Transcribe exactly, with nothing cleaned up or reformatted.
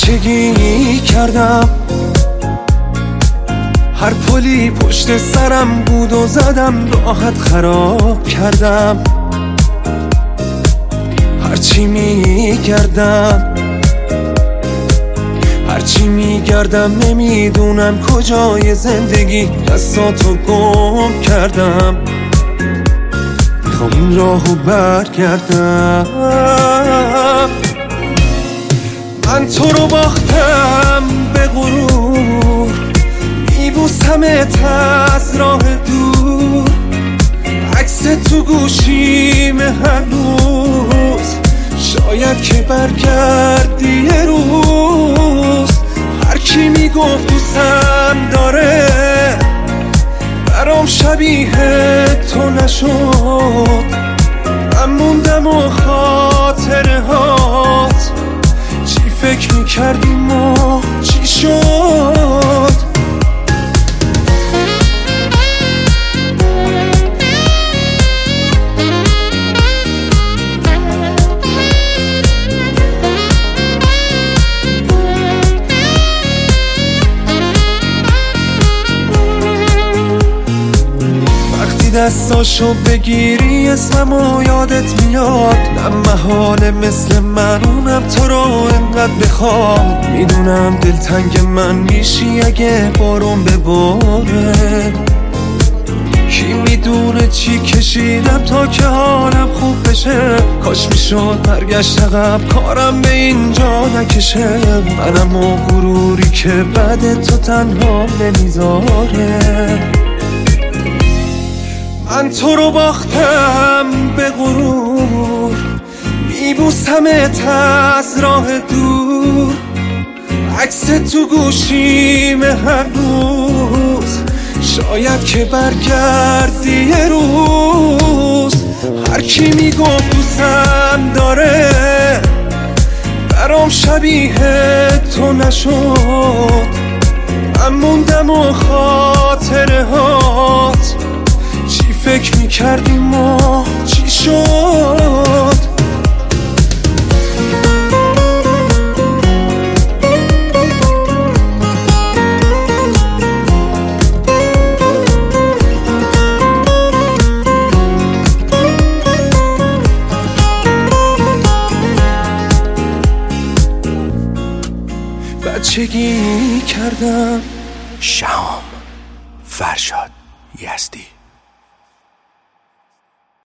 بچگی کردم، هر پلی پشت سرم بود و زدم، راحت خراب کردم. هرچی میگردم هرچی میگردم نمیدونم کجای زندگی دستاتو گم کردم. میخوام این راهو برگردم. من تو رو باختم به غرور، میبوسمت از راه دور، عکس تو گوشیم هنوز، شاید که برگردی یه روز. هر کی میگفت دوستم داره برام شبیه تو نشد، من موندم و خاطره هات چی فکر میکردیم و چی شد. دستاشو بگیری اسممو یادت میاد، نه محاله مثل من اونم تو رو انقدر بخواد. میدونم دلتنگ من میشی اگه بارون بباره، کی میدونه چی کشیدم تا که حالم خوب بشه. کاش میشد برگشت عقب کارم به اینجا نکشه، منم و غروری که بعد تو تنها نمیذاره. من تو رو باختم به غرور، میبوسمت از راه دور، عکس تو گوشیم هنوز، شاید که برگردی یه روز. هر کی میگفت دوستم داره برام شبیه تو نشد، من موندم و خاطره هات چی فکر میکردیم و چی شد. بچگی کردم. شهام فرشاد یزدی.